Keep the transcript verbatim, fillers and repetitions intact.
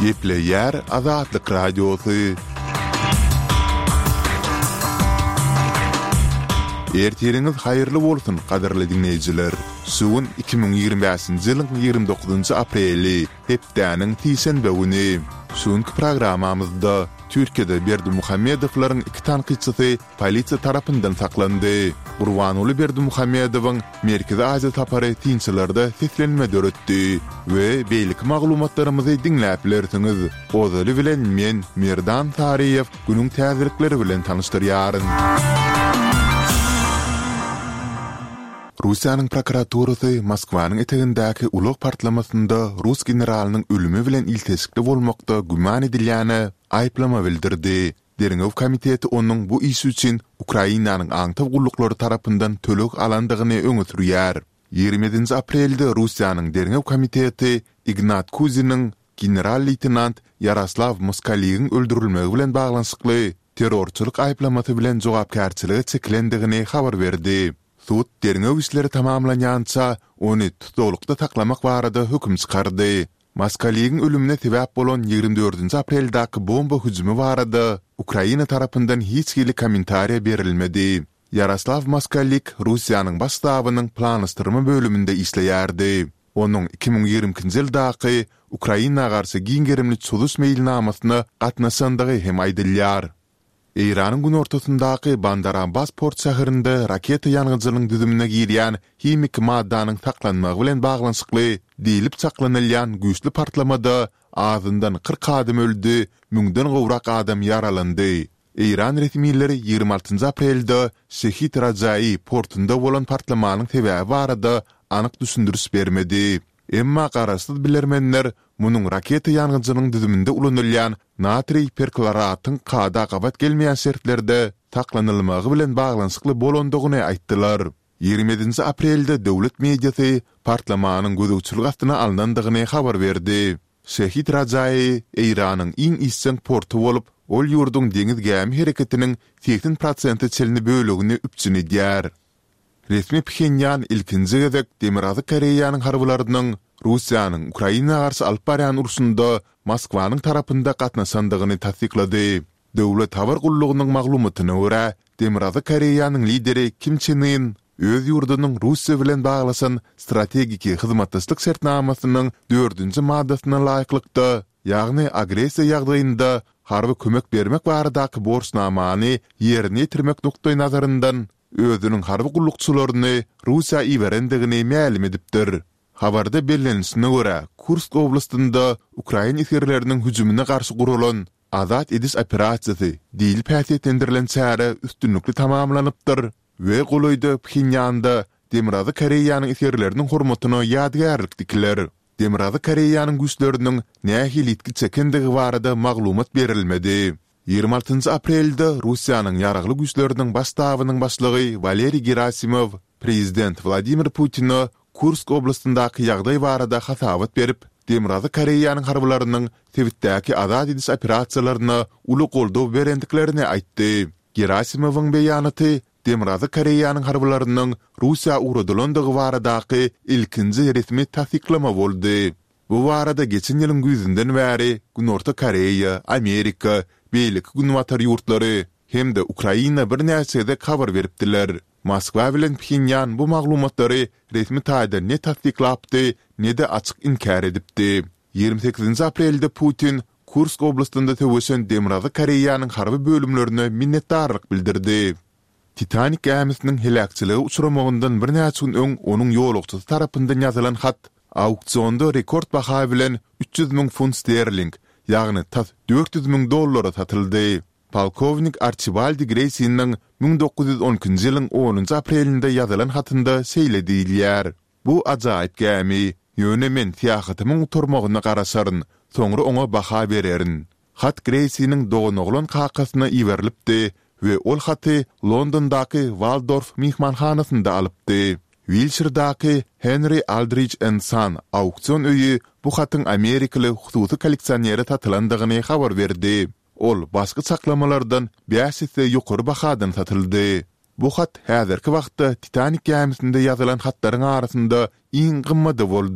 Yepleyer Azatlyk Radiosu. Ertiriniz hayırlı bolsun, qadarly dinleyijiler. Suwun iki bin ýygrimi beşinji ýylyň ýygrimi dokuzynjy apreli, hepdäniň tisen böwüni. Şuňky programamyzda Türkiýede Berdimuhamedowlaryň iki tanqidçisi polisiýa tarapyndan saklandy. Gurbanuly Berdimuhamedowyň Merkezi Aziýa tapary tinçilerde seslenme döretdi we beýlik maglumatlarymyzy dinläp bilersiňiz. Ozaly bilen men Merdan Tariýew günüň täzirlikleri bilen tanışdyrýaryn. Russiýanyň prokuraturasy Moskwanyň etegindäki ulug partlamasynda Rus generalynyň ölümi bilen iltesikli bolmakda güman edilýäne aýplama bildirdi. Deringew komiteti onuň bu iş üçin Ukrainanyň aňtaw gullukları tarapyndan tölek alandygyny öňe sürýär. ýygrimi aprelde Russiýanyň Deringew komiteti Ignat Kuziniň general-leytenant Yaroslav Moskaliň öldürilmegi bilen baglanşykly terrorçylyk aýplamasy bilen jogapkärçiligi çeklendigini habar berdi. Sud Deringew işleri tamamlanýança ony tutulukda taklamak barada höküm çykardy. Moskaliň ölümine sebäp bolan ýygrimi dördünji apreldäki bomba hüjümi barada Ukraina tarapyndan hiç hili kommentariýa berilmedi. Yaroslav Moskalik Russiýanyň başdabynyň planlaşdyrma bölüminde işleýärdi. Onuň iki bin ýygrimiňji ýyldaky Ukraina garşy giňgerimli çuluş meýilnamasyna gatnaşandygy hem aýdylýar. Iranyň gün ortasyndaky Bandar Abbas port şäherinde raketa ýangynjynyň düzümine girýän himik maddanyň saklanmagy bilen baglanşykly diýilip çaklanylýan güýçli partlamada azyndan kırk adam öldü, müňden gowrak adam yaralandy. Iran resmiýetleri ýygrimi altynjy aprelde Şehit Rajai portunda bolan partlamanyň sebäbi barada anyk düşündürüş bermedi. Emma garaşsyz bilermenler munyň raketa ýangynjynyň düzüminde ulanylýan natriy perklaratyň kada gabat gelmeýän şertlerde taklanylmagy bilen baglanşykly bolandygyny aýtdylar. ýygrimi aprelde döwlet mediasy partlamanyň gözegçilik astyna alınandygyny habar berdi. Şehit Rajai Iranyň iň isçen portu bolup, ol ýurduň deňiz gämi hereketiniň seksen prosent çelini bölegini üpçün edýär. Resmi Pxenyan ilkinji gezek Demirazy Koreýanyň harbalarynyň Russiýanyň Ukraina garşy alyp barýan urusunda Moskwanyň tarapynda gatnaşandygyny tasdiklady. Döwlet habar gullugynyň maglumatyna görä, Demirazy Koreýanyň lideri Kim Chen In öz ýurdunyň Russiýa bilen baglasan strategiki hyzmatdaşlyk şertnamasynyň dördünji maddasyna laýyklykda, ýagny agresiýa ýagdaýynda harby kömek bermek baradaky borçnamany ýerine ýetirmek nukdaý nazaryndan özüniň harby gullukçylaryny Russiýa iwerendigini mälim edipdir. Habarda bellenişine görä, Kursk oblastynda Ukraina iskerleriniň hüjümine garşy gurulan azat ediş operasiýasy diýilip häsiýetlendirilen çäre üstünlikli tamamlanypdyr we golaýda Pxenyanda Demirazy Koreýanyň iskerleriniň hormatyna ýadgarlyk dikiler. Demirazy Koreýanyň güýçleriniň nähili itki çekendigi barada maglumat berilmedi. ýygrimi altynjy aprelde Russiýanyň ýaragly güýçleriniň başdabynyň başlygy Valeriy Gerasimow prezident Vladimir Putin'a Kursk oblastyndaky ýagdaý barada hasabat berip, Demirazy Koreýanyň harbalarynyň Twitter'däki azat ediş operasiýalaryna uly goldaw berendiklerini aýtdy. Gerasimowyň beýanaty Demirazy Koreýanyň harbalarynyň Russiýa uradylandygy baradaky ilkinji resmi tasdiklama boldy. Bu barada geçen ýylyň güýzinden bäri Günorta Koreýa, Amerika, beýlik günwatar ýurtlary hemde Ukraina bir näçede habar beripdiler. Moskwa bilen Pxenyan bu maglumatlary resmi taýda ne tasdiklapdy, ne de açyk inkar edipdi. ýygrimi sekizinji aprelde Putin Kursk oblastynda töweşen Demirazy Koreýanyň harby bölümlerine minnetdarlyk bildirdi. Titanic gemisiniň helakçylygy uçuramagyndan bir näçe gün öň onuň ýolukçysy tarapyndan ýazylan hat auksionda rekord baha bilen üç yüz miň funt sterling, ýagny tas dört yüz miň dollara satyldy. Polkovnik Archibaldi Graysin'ň bin dokuz yüz on ikinji ýylyň onunjy aprelinde ýazylan hatynda şeýle diýilýär. Bu ajaýyp gämi, ýöne men tiýahymyň uturmagyna garaşaryn, soňra oňa baha bererin. Hat Graysin'ň dogan oglan kakasyna iwerilipdi we ol haty Londondaky Waldorf mihmanhanasynda alypdy. Wilshire'daky Henry Aldrich and Son auksion öýü bu hatyň Amerikaly hususy kolleksionerä satylandygyny habar berdi. Ol başga saklamalardan beş ýüz ýokary bahadan satyldy. Bu hat häzirki wagtda Titanic gemisinde ýazylan hatlaryň arasynda iň gymmaty boldy.